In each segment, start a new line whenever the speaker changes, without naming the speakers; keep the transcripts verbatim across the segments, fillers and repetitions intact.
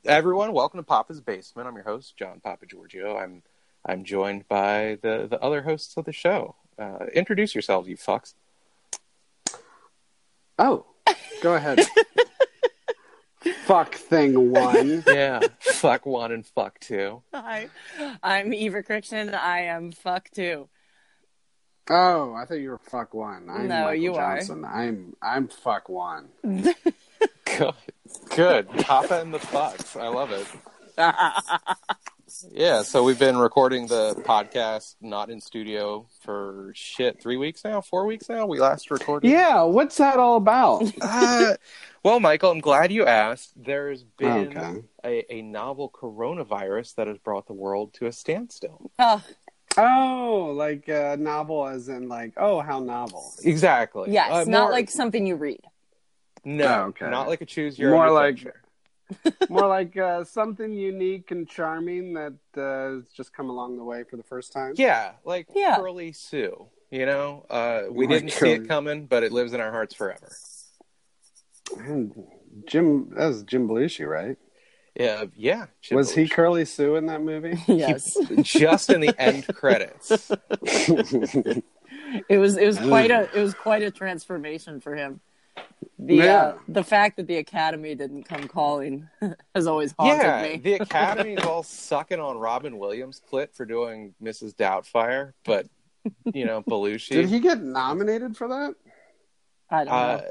Everyone, welcome to Papa's Basement. I'm your host, John Papa Giorgio. I'm I'm joined by the, the other hosts of the show. Uh, introduce yourselves, you fucks.
Oh, go ahead. Fuck thing one.
Yeah, fuck one and fuck two.
Hi, I'm Eva Crichton. I am fuck two.
Oh, I thought you were fuck one. I'm
No,
Michael
you are.
Johnson. I'm I'm fuck one.
Good. Good. Papa and the fucks. I love it. Yeah, so we've been recording the podcast not in studio for shit, three weeks now? Four weeks now? We last recorded?
Yeah, what's that all about?
uh, well, Michael, I'm glad you asked. There's been
Okay.
a, a novel coronavirus that has brought the world to a standstill.
Oh,
Oh, like a novel as in like, oh, how novel.
Exactly.
yes,
Uh,
not
more-
like something you read.
No,
Oh, okay.
not like a choose your
More
own
like-
adventure.
More like uh, something unique and charming that uh, has just come along the way for the first time.
Yeah, like
Yeah.
Curly Sue, you know? Uh, we
Like
didn't see
Curly.
it coming, but it lives in our hearts forever.
And Jim, that was Jim Belushi, right?
Yeah, yeah. Jim
Was he
Belushi.
Curly Sue in that movie?
Yes,
Just in the end credits.
it was it was quite a it was quite a transformation for him. The
Yeah.
uh, the fact that the Academy didn't come calling has always haunted
Yeah,
me.
the Academy's all sucking on Robin Williams' clit for doing Missus Doubtfire, but, you know, Belushi...
Did he get nominated for that?
I don't know.
Uh,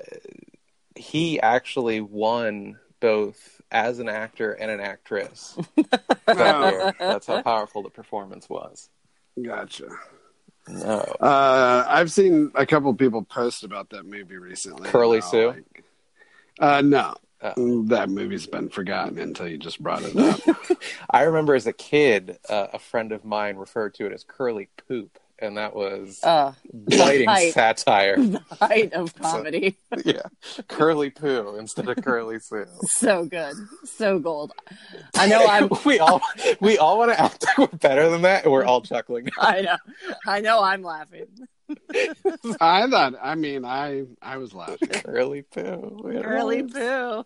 he actually won both as an actor and an actress. that year. That's how powerful the performance was.
Gotcha.
No.
Uh, I've seen a couple people post about that movie recently.
Curly
Now,
Sue?
like- uh, no,
Oh.
that movie's been forgotten until you just brought it up.
I remember as a kid, uh, a friend of mine referred to it as curly poop, and that was
Uh,
biting
height.
satire.
the height of comedy.
Yeah, curly poo instead of curly Sue.
So good, so gold. I know I'm.
we all we all want to act like we're better than that, and we're all chuckling.
I know. I know. I'm laughing.
I thought, I mean, I I was laughing,
Curly poo. It
Curly
was.
poo.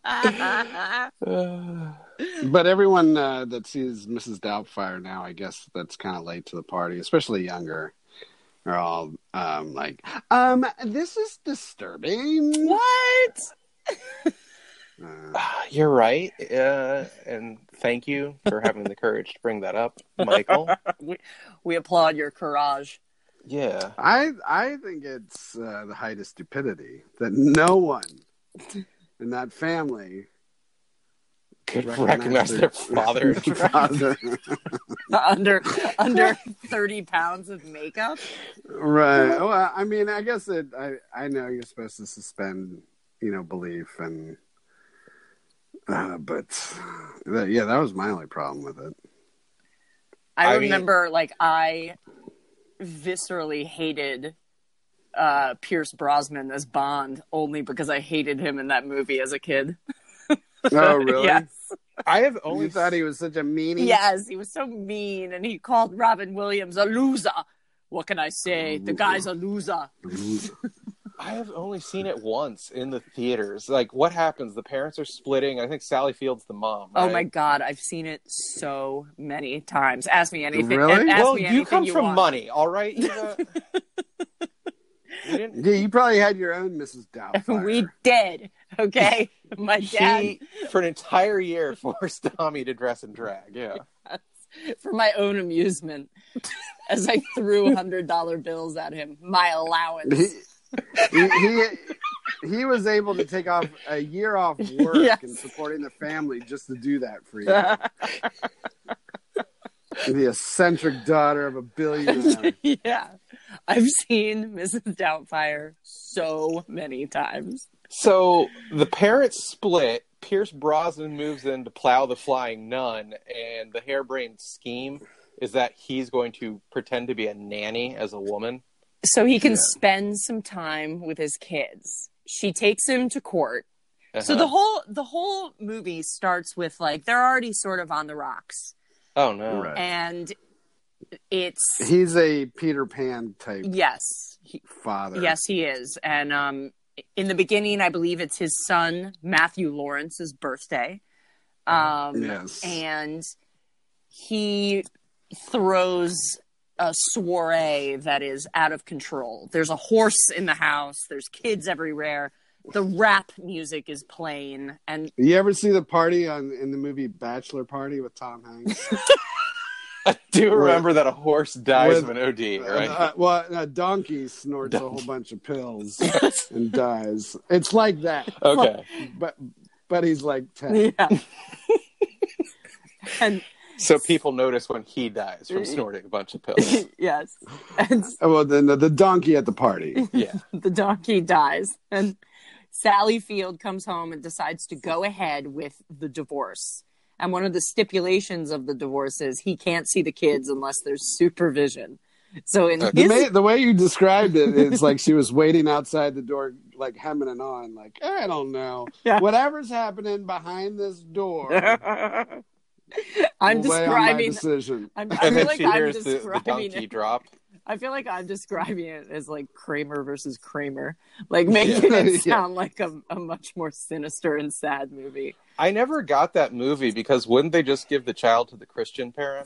Uh,
but everyone uh, that sees Missus Doubtfire now, I guess that's kind of late to the party, especially younger. Are all um, like, um, this is disturbing.
What?
Uh,
You're right, uh, and thank you for having the courage to bring that up, Michael.
we, we applaud your courage.
Yeah.
I I think it's uh, the height of stupidity that no one in that family
Could
recognized
recognize their father.
father.
under under thirty pounds of makeup.
Right. Well, I mean, I guess it. I I know you're supposed to suspend, you know, belief, and uh, but that, yeah, that was my only problem with it.
I,
I mean-
remember, like, I viscerally hated uh, Pierce Brosnan as Bond only because I hated him in that movie as a kid.
Oh, really?
Yes.
I have
You
only
thought he was such a meanie?
Yes, he was so mean, and he called Robin Williams a loser. What can I say? The guy's a loser.
I have only seen it once in the theaters. Like, what happens? The parents are splitting. I think Sally Field's the mom.
Oh
right?
my God, I've seen it so many times. Ask me anything.
Really?
Ask
Well,
me
you
anything
come
you
from
want.
money, all right? Eva? We didn't.
Yeah, you probably had your own Missus Doubtfire.
We did. Okay, my dad.
He, for an entire year, forced Tommy to dress in drag. Yeah.
For my own amusement, as I threw hundred dollar bills at him, my allowance.
He, he, he, he was able to take off a year off work
Yes.
and supporting the family just to do that for you. The eccentric daughter of a billionaire.
Yeah, I've seen Missus Doubtfire so many times.
So the parents split. Pierce Brosnan moves in to plow the flying nun, and the harebrained scheme is that he's going to pretend to be a nanny as a woman.
So he can
Yeah.
spend some time with his kids. She takes him to court. So
Uh-huh.
the whole the whole movie starts with, like, they're already sort of on the rocks,
Oh no!
Right.
and it's
He's a Peter Pan type
yes, he,
father.
yes, he is. And um, in the beginning, I believe it's his son Matthew Lawrence's birthday. Um,
Yes.
And he throws a soiree that is out of control. There's a horse in the house. There's kids everywhere. The rap music is playing, and
You ever see the party on in the movie Bachelor Party with Tom Hanks?
I do
With-
remember that a horse dies
with-
of an O D, right?
Uh, well, a donkey snorts a whole bunch of pills and dies. It's like that,
Okay.
but but he's like ten.
yeah. And
So people notice when he dies from snorting a bunch of pills.
yes, and
Well, then the, the donkey at the party.
Yeah.
the donkey dies, and Sally Field comes home and decides to go ahead with the divorce. And one of the stipulations of the divorce is he can't see the kids unless there's supervision. So in
The,
his,
may, the way you described it, it's like she was waiting outside the door, like hemming and on, like, I don't know.
Yeah.
Whatever's happening behind this door.
I'm
will weigh on my
describing.
decision.
I'm, I
And
feel
then
like
she
I'm
hears the, the
describing
donkey
it.
drop.
I feel like I'm describing it as like Kramer versus Kramer, like making
Yeah.
it sound like a, a much more sinister and sad movie.
I never got that movie because wouldn't they just give the child to the Christian parent?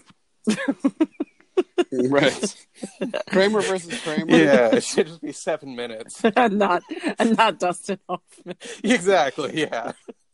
Right. Kramer versus Kramer.
Yeah, it should just be seven minutes.
and not and not Dustin Hoffman.
Exactly, yeah.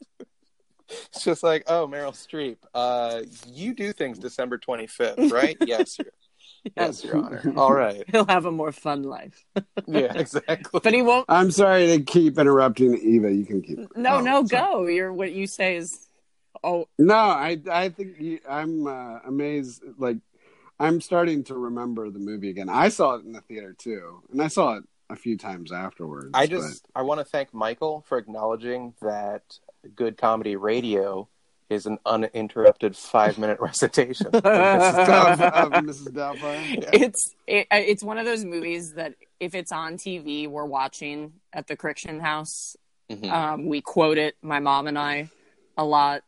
It's just like, oh, Meryl Streep, uh, you do things December twenty-fifth, right? Yes, Your, yes, Your Honor. All right.
He'll have a more fun life,
Yeah, exactly.
but he won't.
I'm sorry to keep interrupting Eva. You can keep.
No,
oh,
no,
sorry.
go. You're what you say is. Oh,
No, I I think you, I'm uh, amazed. Like, I'm starting to remember the movie again. I saw it in the theater too, and I saw it a few times afterwards.
I just, I want to thank Michael for acknowledging that good comedy radio is an uninterrupted five-minute recitation of Missus
but,
Doubtfire.
of, of Missus Doubtfire.
Yeah.
it's it, it's one of those movies that if it's on T V, we're watching at the Crichton House.
Mhm.
Um, we quote it, my mom and I, a lot.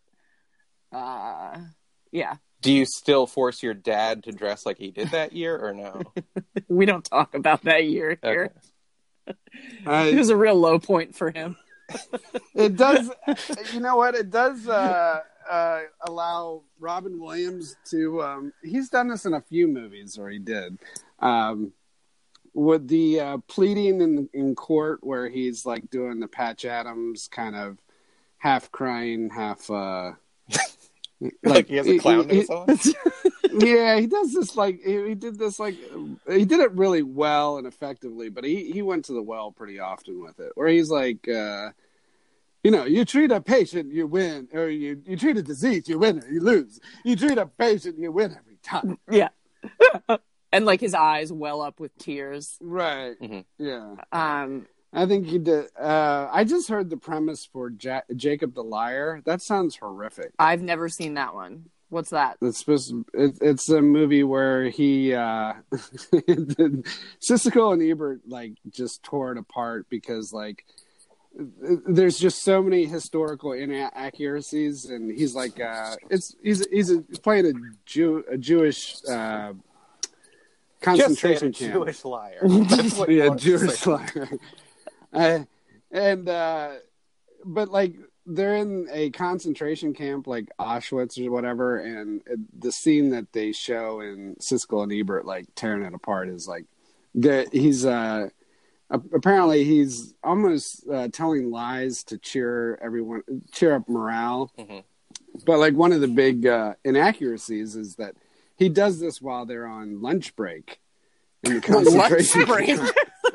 Uh, yeah,
Do you still force your dad to dress like he did that year, or no?
we don't talk about that year here.
Okay.
I-
It was a real low point for him.
It does. You know what? It does uh, uh, allow Robin Williams to. Um, he's done this in a few movies, or he did. Um, with the uh, pleading in in court, where he's like doing the Patch Adams kind of half crying, half. Uh,
Like he has a clown nose on?
Yeah, he does this like he, he did this like he did it really well and effectively, but he he went to the well pretty often with it, where he's like, uh, you know, you treat a patient, you win, or you you treat a disease, you win or you lose. You treat a patient, you win every time.
Yeah. And like his eyes well up with tears.
Right.
Mhm.
Yeah.
Um,
I think he did. Uh, I just heard the premise for ja- Jacob the Liar. That sounds horrific.
I've never seen that one. What's that?
It's supposed to, it, it's a movie where he uh Siskel and Ebert like just tore it apart because like there's just so many historical inaccuracies, and he's like uh it's he's he's, a, he's playing a Jew a Jewish uh
Just say it, a
concentration camp.
Jewish liar. That's what you
Yeah,
want to
Jewish
say.
liar. uh, and uh but like they're in a concentration camp like Auschwitz or whatever, and the scene that they show in Siskel and Ebert like tearing it apart is like the, he's uh apparently he's almost uh, telling lies to cheer everyone cheer up morale.
Mhm.
But like one of the big uh, inaccuracies is that he does this while they're on lunch break in the concentration
break?
camp.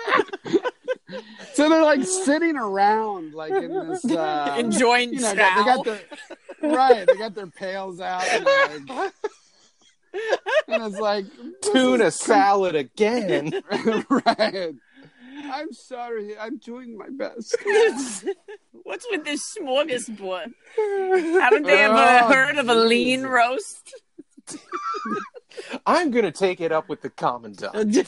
So they're like sitting around, like in this, uh,
Enjoying
you know,
chow.
they got their right, they got their pails out, and, like, and it's like this
Tuna
is
salad again.
com- right. I'm sorry, I'm doing my best.
What's with this smorgasbord? Haven't they ever
Oh,
heard of a lean
Jesus.
roast?
I'm going to take it up with the commandant.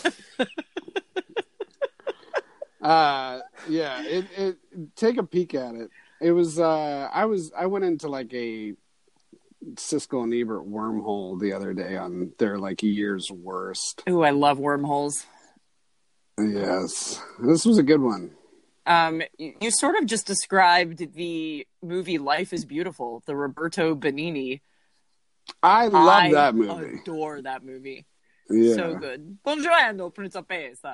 Uh, yeah, it, it take a peek at it. It was uh, I was I went into like a Siskel and Ebert wormhole the other day on their like year's worst.
Ooh, I love wormholes.
Yes, this was a good one.
Um, you, you sort of just described the movie Life is Beautiful, the Roberto Benigni.
I love
I
that movie.
adore that movie.
Yeah.
So good. Buongiorno, Principessa.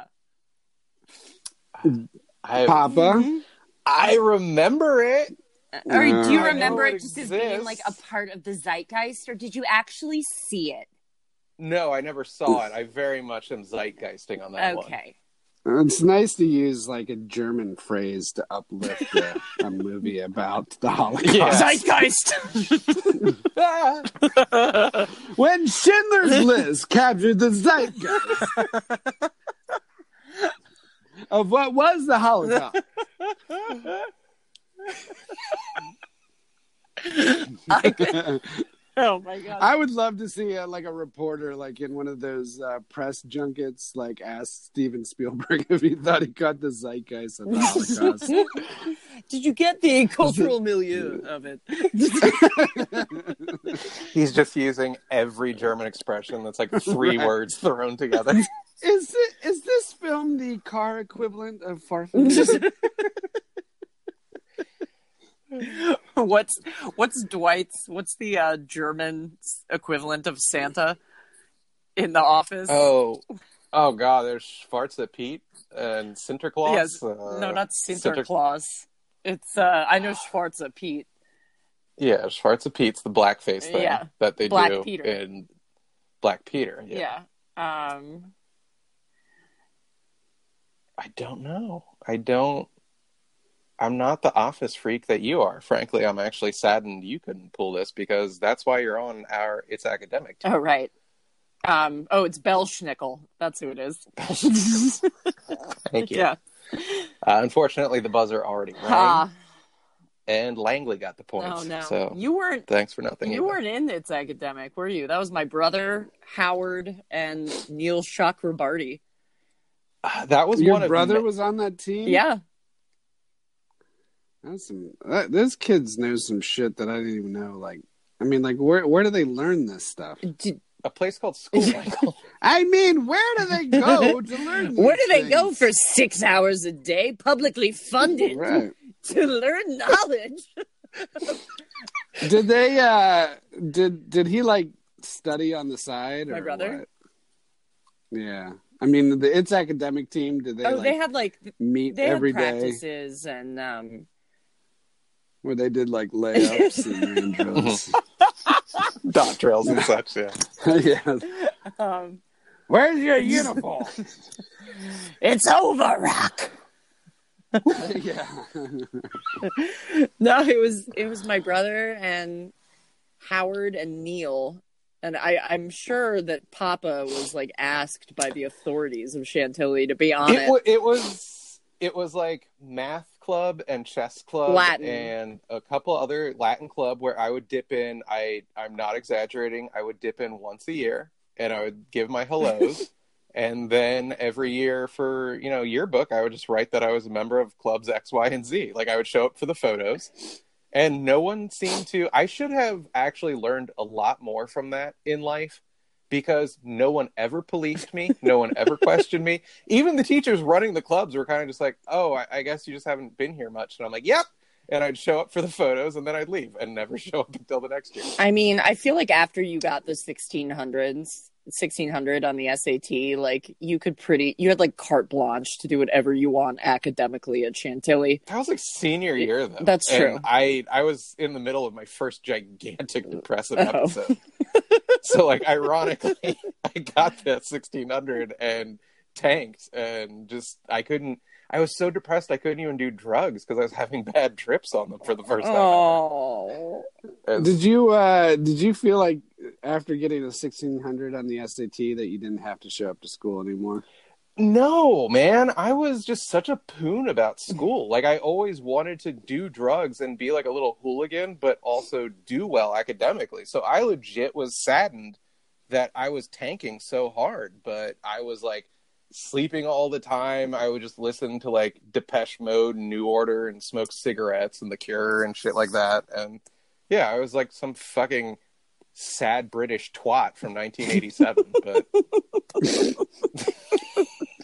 I,
Papa.
I remember it.
Or do you
Uh,
remember
I
it
know it
just as being like a
exists.
part of the zeitgeist, or did you actually see it?
No, I never saw it. I very much am zeitgeisting on that one.
Okay.
It's nice to use like a German phrase to uplift a, a movie about the Holocaust.
Yeah.
Zeitgeist!
When Schindler's List captured the zeitgeist of what was the Holocaust.
I could- oh my god.
I would love to see uh, like a reporter, like in one of those uh, press junkets, like ask Steven Spielberg if he thought he caught the zeitgeist of the Holocaust.
Did you get the cultural milieu of it?
He's just using every German expression that's like three
Right.
words thrown together.
Is it, is this film the car equivalent of Farfan?
what's what's Dwight's? What's the uh, German equivalent of Santa in The Office?
Oh, oh God! There's Schwarze Pete and Sinterklaas.
yes.
Uh,
no, not
Sinter-
Sinterklaas. It's uh, I know Schwarze Pete.
Yeah, Schwarze Pete's the blackface thing
Yeah.
that they
Black
do
Peter.
in Black Peter. Yeah.
Yeah. Um.
I don't know. I don't. I'm not the Office freak that you are. Frankly, I'm actually saddened you couldn't pull this because that's why you're on our It's Academic team.
Oh right. Um. Oh, it's Belschnickel. That's who it is.
Thank you.
Yeah.
Uh, unfortunately, the buzzer already rang,
Ah.
and Langley got the points.
Oh no.
So
You weren't.
thanks for nothing.
You
either.
weren't in It's Academic, were you? That was my brother Howard and Neil Chakrabarty.
Uh, that was
Your
one of
brother
ma-
was on that team?
Yeah.
That's some. That, those kids know some shit that I didn't even know. Like, I mean, like, where where do they learn this stuff?
Did,
a place called School Michael.
I mean, where do they go to learn? These
where do they go
things?
for six hours a day, publicly funded,
Right?
to learn knowledge?
Did they? uh Did did he like study on the side?
My
or
brother?
what? Yeah. I mean, the It's Academic team. Did they?
oh,
like,
they had like
meet
they had
every day
practices and um.
where they did like layups and hand drills?
Dot drills and such, yeah.
Yeah.
um
Where's your uniform?
it's over, Rock.
Yeah.
No, it was it was my brother and Howard and Neil, and I I'm sure that Papa was like asked by the authorities of Chantilly to be on it.
It, wa- it was it was like math club and chess club
Latin.
and a couple other Latin club where I would dip in. I I'm not exaggerating. I would dip in once a year and I would give my hellos. And then every year for, you know, yearbook, I would just write that I was a member of clubs X, Y, and Z. Like I would show up for the photos. And no one seemed to. I should have actually learned a lot more from that in life because no one ever policed me. No one ever questioned me. Even the teachers running the clubs were kind of just like, oh, I, I guess you just haven't been here much. And I'm like, yep. And I'd show up for the photos and then I'd leave and never show up until the next year.
I mean, I feel like after you got the sixteen hundreds, sixteen hundred on the S A T, like you could pretty, you had like carte blanche to do whatever you want academically at Chantilly.
That was like senior year, though.
That's
And
true.
I I was in the middle of my first gigantic depressive
Oh.
episode. So, like, ironically, I got that sixteen hundred and tanked and just, I couldn't, I was so depressed I couldn't even do drugs because I was having bad trips on them for the first time.
Oh,
ever.
Did you uh did you feel like after getting a sixteen hundred on the S A T that you didn't have to show up to school anymore?
No, man. I was just such a poon about school. Like, I always wanted to do drugs and be like a little hooligan, but also do well academically. So I legit was saddened that I was tanking so hard, but I was like sleeping all the time. I would just listen to like Depeche Mode and New Order and smoke cigarettes and The Cure and shit like that. And yeah, I was like some fucking sad British twat from nineteen eighty-seven, but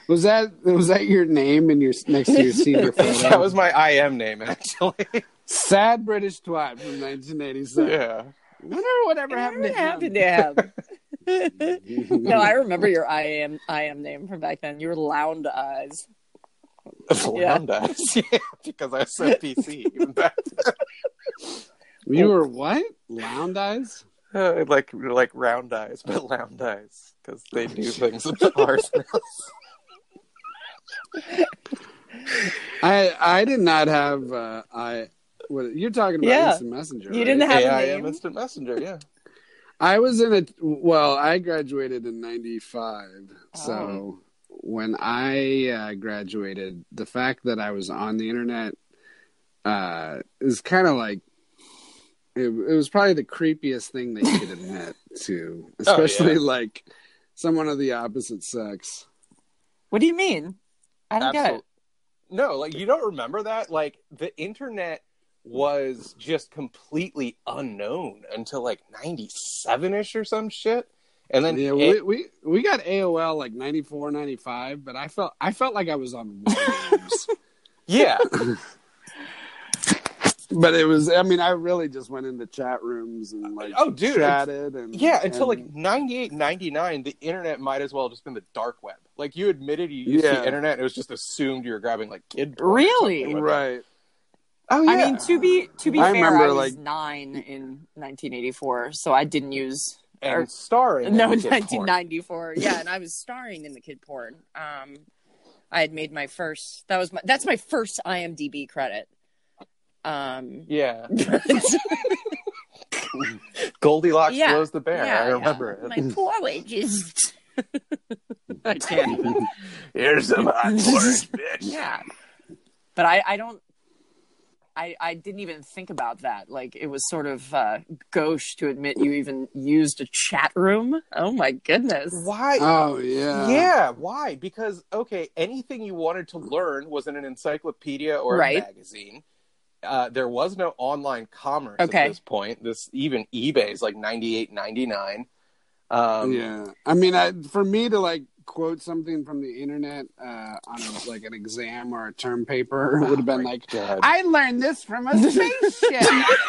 Was that was that your name in your next to your senior photo?
That was my I M name, actually.
Sad British Twat from nineteen eighty-seven.
Yeah.
I wonder whatever happened to
happened
him.
to him. No, I remember your I am I am name from back then. You were Lound Eyes.
Lound Eyes, yeah, because I was so P C even back then.
You were what? Lound Eyes?
Uh, like like round eyes, but lound eyes because they do things with ours.
I I did not have uh, I. What you're talking about?
Yeah.
Instant Messenger.
You
right?
didn't have
A
a
I
name.
M Instant Messenger, yeah.
I was in a well. I graduated in ninety-five, so
Oh.
when I uh, graduated, the fact that I was on the internet uh, is kind of like it, it was probably the creepiest thing that you could admit to, especially
Oh, yeah.
like someone of the opposite sex.
What do you mean? I don't get it.
No, like you don't remember that? Like the internet was just completely unknown until like ninety-seven-ish or some shit. And then
Yeah,
it-
we, we we got A O L like ninety-four, ninety-five, but I felt I felt like I was on War Games.
yeah.
But it was, I mean, I really just went into chat rooms and like
Oh, dude,
chatted and
Yeah, until
and,
like ninety-eight, ninety-nine, the internet might as well have just been the dark web. Like you admitted you used
Yeah.
the internet, it was just assumed you were grabbing like kid porn or
Really?
something with it.
right.
Oh yeah.
I mean, to be to be
I
fair,
remember,
I was
like-
nine in nineteen eighty-four, so I didn't use.
and
or-
starring
No,
in kid
nineteen
porn.
ninety-four. Yeah, and I was starring in the kid porn. Um, I had made my first. That was my. That's my first I M D B credit. Um,
Yeah. Goldilocks
Yeah,
blows the bear.
yeah,
I remember
yeah.
it.
My poor wages. I can't even.
Here's some hot porridge, bitch.
Yeah, but I, I don't. I, I didn't even think about that. Like it was sort of uh, gauche to admit you even used a chat room. Oh my goodness!
Why?
Oh yeah.
yeah, why? Because okay, anything you wanted to learn was in an encyclopedia or
Right.
a magazine. Uh, there was no online commerce
Okay.
at this point. This even eBay's like ninety-eight, ninety-nine. Um,
Yeah. I mean, I, for me to like quote something from the internet uh, on a, like an exam or a term paper would have been like,
God.
I learned this from a spaceship.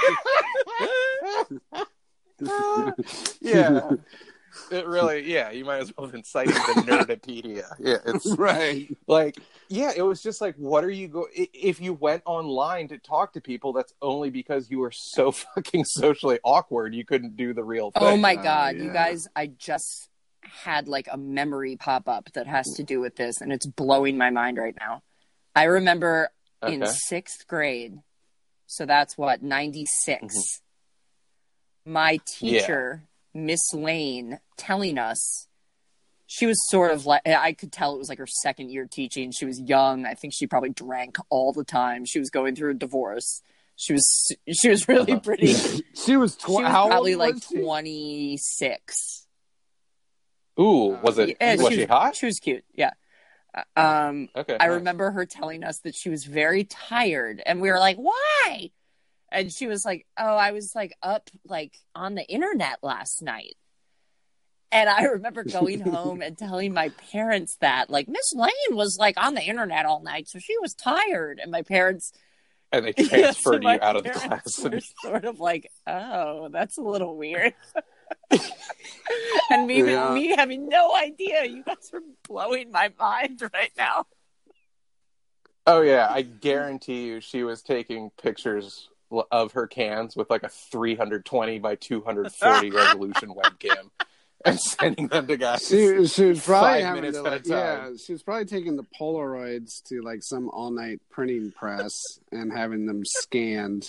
yeah. It really, yeah, you might as well have been citing the Nerdopedia. Yeah, it's
Right.
like, yeah, it was just like, what are you go? i- If you went online to talk to people, that's only because you were so fucking socially awkward you couldn't do the real thing.
Oh my
Oh,
god,
yeah.
you guys! I just had like a memory pop up that has to do with this, and it's blowing my mind right now. I remember in
Okay.
sixth grade, so that's what ninety-six. My teacher, Miss Lane, telling us. She was sort of like, I could tell it was like her second year teaching. She was young. I think she probably drank all the time. She was going through a divorce. She was, she was really
Uh-huh.
pretty. She
She was, tw-
was
how
probably
old
like
was she?
twenty-six.
Ooh, was it?
Yeah,
was she, hot?
She was cute. Yeah. Uh, Um,
Okay.
I
nice.
remember her telling us that she was very tired, and we were like, "Why?" And she was like, "Oh, I was like up like on the internet last night." And I remember going home and telling my parents that, like, Miss Lane was like on the internet all night, so she was tired. And my parents
And they
Yeah, so
transferred
my
you out of the
parents
class.
were sort of like, "Oh, that's a little weird." And me,
Yeah.
me having no idea. You guys are blowing my mind right now.
Oh yeah, I guarantee you, she was taking pictures l- of her cans with like a three hundred twenty by two hundred forty resolution webcam and sending them to guys.
She, she was probably
Five
having
minutes
to,
at a
like, yeah,
time.
she was probably taking the Polaroids to like some all night printing press and having them scanned.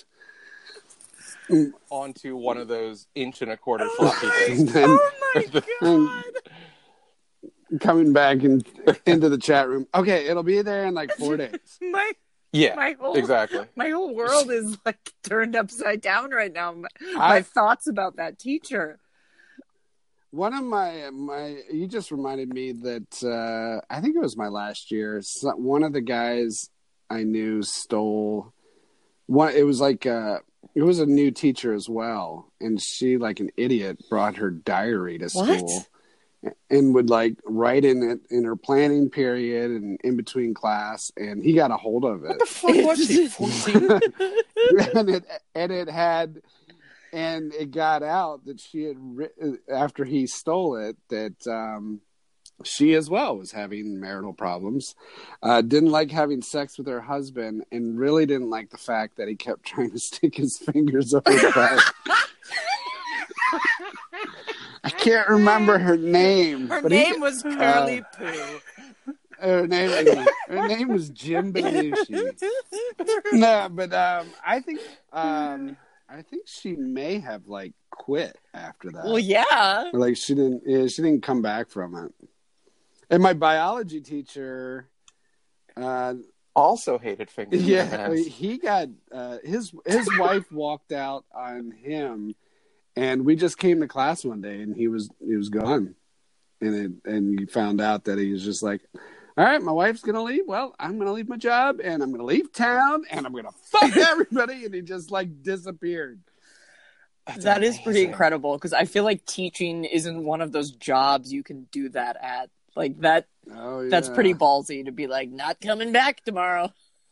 Onto one of those inch and a quarter floppy disks.
And then
Oh my
and
god!
coming back in, into the chat room. Okay, it'll be there in like four days.
My
Yeah,
my whole
exactly.
my whole world is like turned upside down right now. My,
I-
my thoughts about that teacher.
One of my my you just reminded me that uh, I think it was my last year. So one of the guys I knew stole one. It was like uh, it was a new teacher as well, and she, like an idiot, brought her diary to
What?
school and would like write in it in her planning period and in between class, and he got a hold of it.
What the fuck was she? fourteen?
and it and it had and it got out that she had written, after he stole it, that um she as well was having marital problems, uh, didn't like having sex with her husband, and really didn't like the fact that he kept trying to stick his fingers up her butt. I can't remember her name.
Her
but
name
he,
was Curly uh, Poo.
Her name, was, her name was Jim Belushi. No, but um, I think um, I think she may have like quit after that.
Well, yeah,
like she didn't. Yeah, she didn't come back from it. And my biology teacher uh,
also hated fingers.
Yeah, he got uh, his his wife walked out on him, and we just came to class one day, and he was he was gone, and it, and you found out that he was just like, all right, my wife's gonna leave. Well, I'm gonna leave my job, and I'm gonna leave town, and I'm gonna fuck everybody, and he just like disappeared.
That's that amazing. Is pretty incredible, because I feel like teaching isn't one of those jobs you can do that at. Like that, oh, yeah. That's pretty ballsy to be like, not coming back tomorrow.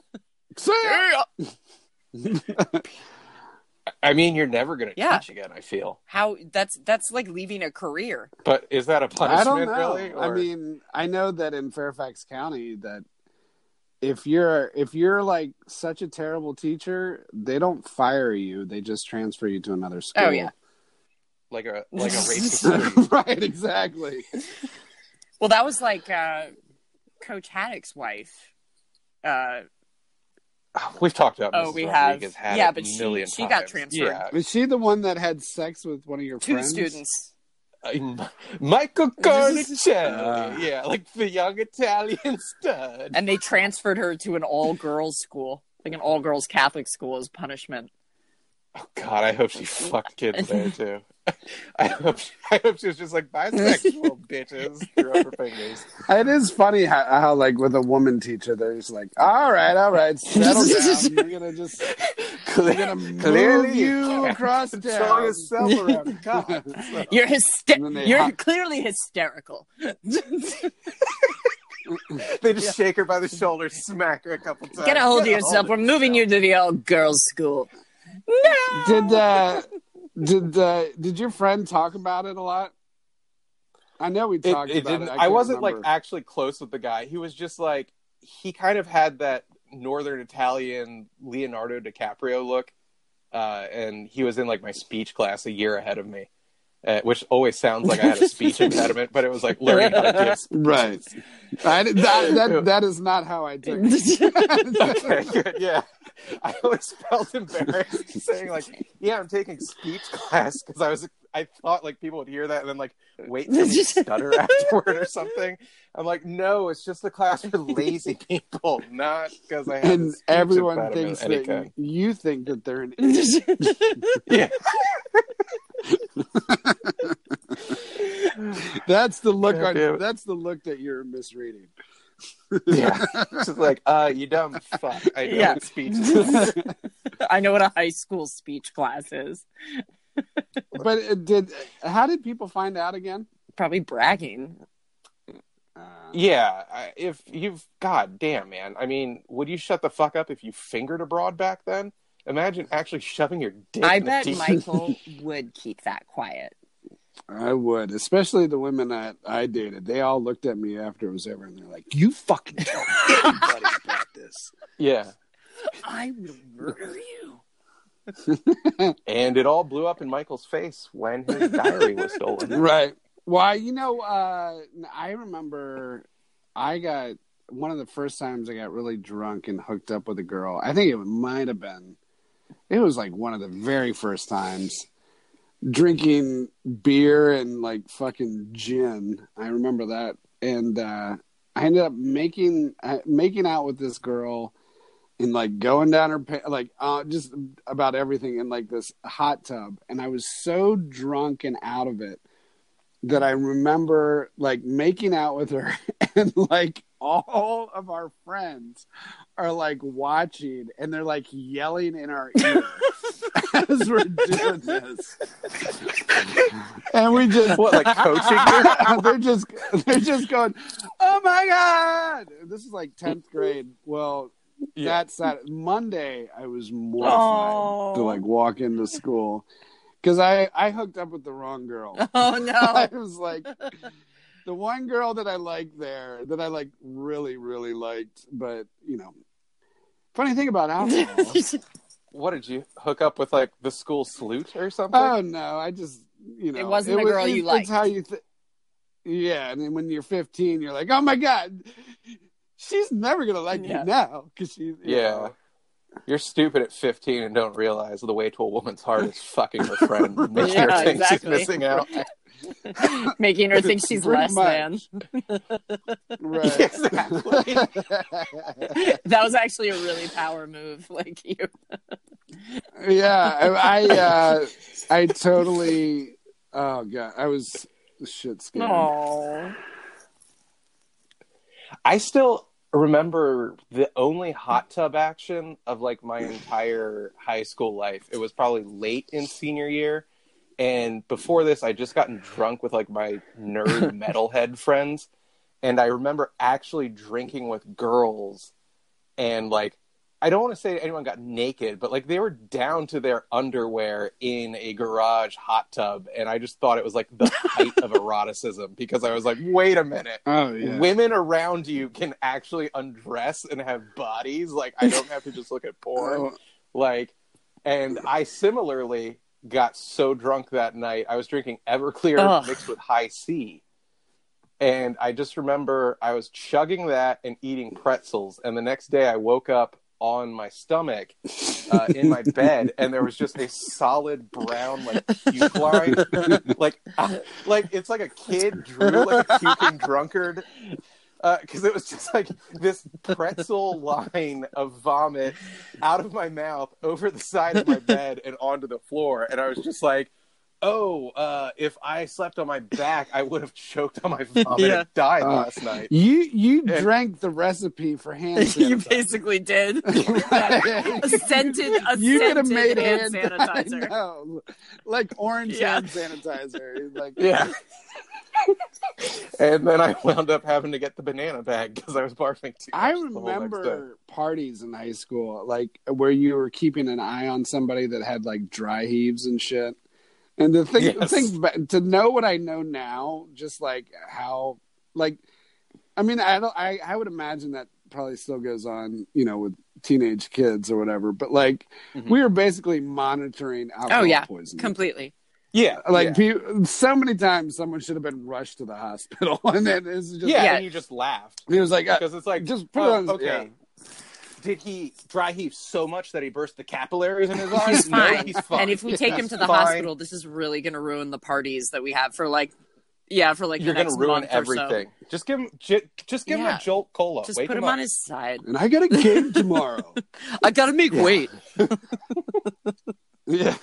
I mean, you're never going to
yeah.
teach again, I feel.
How that's that's like leaving a career.
But is that a punishment,
I don't know.
really? Or...
I mean, I know that in Fairfax County that if you're if you're like such a terrible teacher, they don't fire you. They just transfer you to another school.
Oh, yeah.
Like a like a racist.
Right, exactly.
Well, that was like uh, Coach Haddock's wife. Uh,
We've talked about.
Oh,
Missus
we
Rodriguez
have.
had
yeah,
it
but
a
she
million
she
times.
got transferred.
Yeah.
Was she the one that had sex with one of your
Two
friends?
students.
Uh, Michael Cornicelli. Uh, yeah, like the young Italian stud.
And they transferred her to an all-girls school, like an all-girls Catholic school as punishment.
Oh God, I hope she fucked kids there too. I hope she, I hope she was just like bisexual bitches threw up her fingers.
It is funny how, how like with a woman teacher, they're just like, all right, all right, settle down. We're gonna just we're gonna move Clearly, you across town.
Yourself around. God, so.
You're hyster- You're hop- clearly hysterical.
They just yeah. shake her by the shoulder, smack her a couple times.
Get a hold of yourself. We're moving you to the all-girls school. No.
Did uh, did uh, did your friend talk about it a lot? I know we talked it, it about
didn't,
it. I,
I wasn't
remember.
like actually close with the guy. He was just like he kind of had that Northern Italian Leonardo DiCaprio look, uh, and he was in like my speech class a year ahead of me, uh, which always sounds like I had a speech impediment, but it was like learning how to give speeches.
Right. I, that, that that is not how I took it.
Okay, good. Yeah. I always felt embarrassed saying like, "Yeah, I'm taking speech class," because I was, I thought like people would hear that and then like wait till me stutter afterward or something. I'm like, no, it's just a class for lazy people, not because I have.
And everyone thinks that kind. You think that they're an idiot.
Yeah.
That's the look on. Yeah. That's the look that you're misreading.
Yeah, just like, uh, you dumb fuck. I know
yeah.
what speech is.
I know what a high school speech class is.
But it did how did people find out again?
Probably bragging.
Uh, yeah, if you've, god damn, man. I mean, would you shut the fuck up if you fingered a broad back then? Imagine actually shoving your dick.
I
in
bet
the
Michael would keep that quiet.
I would, especially the women that I dated. They all looked at me after it was over, and they're like, "You fucking tell anybody about this."
Yeah,
I will murder you.
And it all blew up in Michael's face when his diary was stolen.
Right. Why? You know, uh, I remember I got one of the first times I got really drunk and hooked up with a girl. I think it might have been. It was like one of the very first times. Drinking beer and like fucking gin. I remember that. And uh, I ended up making uh, making out with this girl and like going down her pa- like uh, just about everything in like this hot tub. And I was so drunk and out of it that I remember like making out with her and like all of our friends are like watching and they're like yelling in our ear as we're doing this. and we just
What, like coaching you?
they're just they're just going, oh my god! This is like tenth grade. Well,
Yeah.
that Saturday, Monday, I was mortified
Oh.
to like walk into school because I I hooked up with the wrong girl.
Oh
I
no.
was like, the one girl that I liked there, that I like really really liked, but you know, funny thing about alcohol.
What did you hook up with, like the school salute or something?
Oh no, I just you know
It wasn't the
was-
girl you
it-
liked.
It's how you think. Yeah, and then when you're fifteen, you're like, oh my god, she's never gonna like
Yeah.
me now because she's you
Yeah.
know.
You're stupid at fifteen and don't realize the way to a woman's heart is fucking her friend, making
Yeah,
her think
exactly.
she's missing out.
Making her think she's
Pretty
less
much.
than.
Right.
Exactly.
That was actually a really power move. Like you.
Yeah, I I, uh, I totally. Oh god, I was shit scared.
Oh.
I still remember the only hot tub action of like my entire high school life. It was probably late in senior year. And before this, I'd just gotten drunk with like my nerd metalhead friends. And I remember actually drinking with girls. And like, I don't want to say anyone got naked, but like they were down to their underwear in a garage hot tub. And I just thought it was like the height of eroticism because I was like, wait a minute.
Oh yeah.
Women around you can actually undress and have bodies. Like, I don't have to just look at porn.
Oh,
Like, and I similarly got so drunk that night. I was drinking Everclear
Ugh.
mixed with High C. And I just remember I was chugging that and eating pretzels. And the next day I woke up on my stomach uh, in my bed, and there was just a solid brown like puke line, like uh, like it's like a kid drew like a puking drunkard, because uh, it was just like this pretzel line of vomit out of my mouth over the side of my bed and onto the floor, and I was just like, oh, uh, if I slept on my back, I would have choked on my vomit
Yeah.
and died
Uh,
last night.
You you
And-
drank the recipe for hand
You
sanitizer.
basically did. A scented, a
You could have
scented
made
hand
hand
sanitizer.
I know. Like orange
Yeah.
hand sanitizer. Like
Yeah. And then I wound up having to get the banana bag because I was barfing too much.
I
the whole next day.
remember parties in high school, like where you were keeping an eye on somebody that had like dry heaves and shit. And the thing,
Yes.
thing, ba- to know what I know now, just like how, like, I mean, I don't, I, I would imagine that probably still goes on, you know, with teenage kids or whatever. But like,
Mhm.
we were basically monitoring alcohol
Oh yeah,
poisoning.
completely.
Yeah.
Like,
yeah.
pe- so many times someone should have been rushed to the hospital, and then it's just,
Yeah,
Yeah.
and you just laughed.
it was like, uh,
Because it's like,
just put
oh,
it on,
okay.
yeah.
Did he dry heave so much that he burst the capillaries in his eyes?
He's
No,
fine.
he's fine.
And if we take him to the
Fine.
hospital, this is really going to ruin the parties that we have for like, yeah, for like
You're
the
going
next
to ruin
month or so.
everything. Just give him, ju- just give him
Yeah.
a Jolt Cola.
Just
Wake
put
him,
him
up.
on his side.
And I got a game tomorrow.
I got to make weight.
Yeah.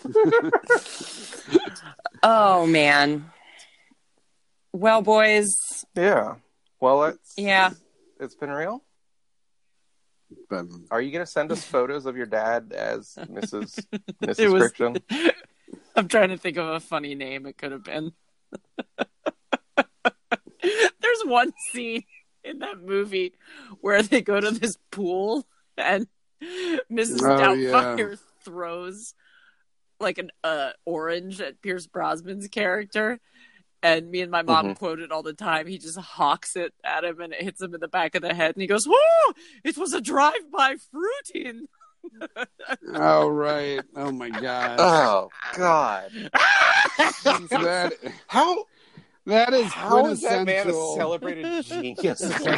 Oh man. Well, boys,
Yeah. Well, it's
yeah.
it's been real.
But
Are you going to send us photos of your dad as Missus Missus
It was-
Friction?
I'm trying to think of a funny name it could have been. There's one scene in that movie where they go to this pool and Missus
Oh,
Doubtfire throws like an uh, orange at Pierce Brosnan's character. And me and my mom
Mhm.
quote it all the time. He just hawks it at him and it hits him in the back of the head. And he goes, "Whoa! It was a drive-by fruiting."
oh right. Oh my god.
Oh God!
that
How
that is
how is that man a
quintessential.
celebrated genius?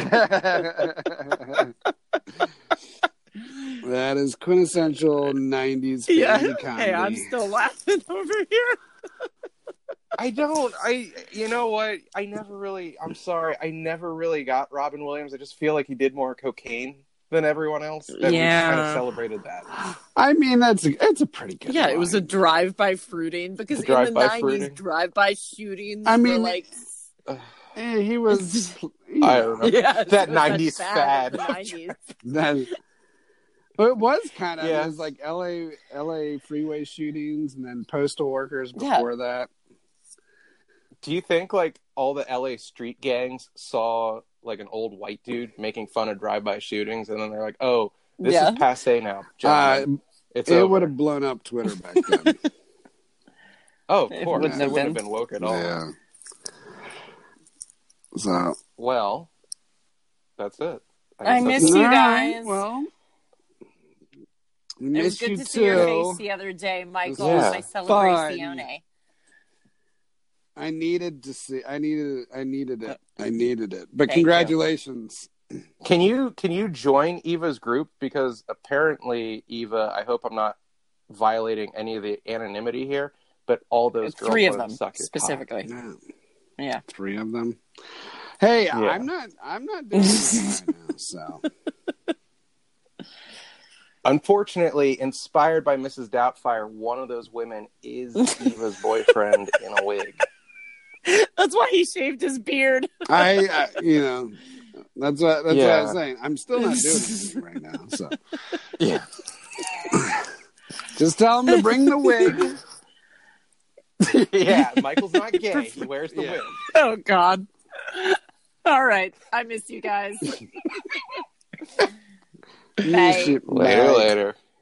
That is quintessential nineties
Yeah.
family comedy.
Hey, I'm still laughing over here.
I don't. I. You know what? I never really. I'm sorry. I never really got Robin Williams. I just feel like he did more cocaine than everyone else. That
Yeah.
we kind of celebrated that.
I mean, that's a, it's a pretty good.
Yeah, it was a
line.
drive-by fruiting because in the
Drive-by
nineties,
fruiting.
drive-by shootings
I
were
mean,
like,
Eh, he was. you
I
know,
remember.
yeah,
That
it was
nineties
fad of
fad.
the nineties.
that. But it was kind of.
Yeah.
It was like L A L A freeway shootings, and then postal workers
Yeah.
before that.
Do you think like all the L A street gangs saw like an old white dude making fun of drive-by shootings, and then they're like, "Oh, this
Yeah.
is passe now,
Uh,
gentlemen. It's
it
over."
would have blown up Twitter back then.
Oh, of
It
course,
wouldn't
it
have
wouldn't have
been.
been woke at all.
Yeah. So
Well, that's it.
I
guess
miss
that's it.
you
All right,
guys.
well, we
It
miss
was good
you
to see your face
too.
the other day, Michael.
Yeah.
My
Fun.
celebrazione.
I needed to see. I needed. I needed it. I needed it. But
Thank you.
congratulations.
Can you can you join Eva's group? Because apparently, Eva, I hope I'm not violating any of the anonymity here, but all those girls
Three of
wanted
them
to suck your cock.
specifically.
Yeah,
Yeah.
three of them. Hey,
Yeah.
I'm not. I'm not doing this right now. So
Unfortunately, inspired by Missus Doubtfire, one of those women is Eva's boyfriend in a wig.
That's why he shaved his beard.
I, I you know, that's what that's
Yeah.
what I was saying. I'm still not doing anything right now. So
Yeah.
just tell him to bring the wig.
Yeah, Michael's not gay. He wears the
Yeah.
wig.
Oh, God. All right. I miss you guys.
You
Bye.
should-
Later,
Bye.
later.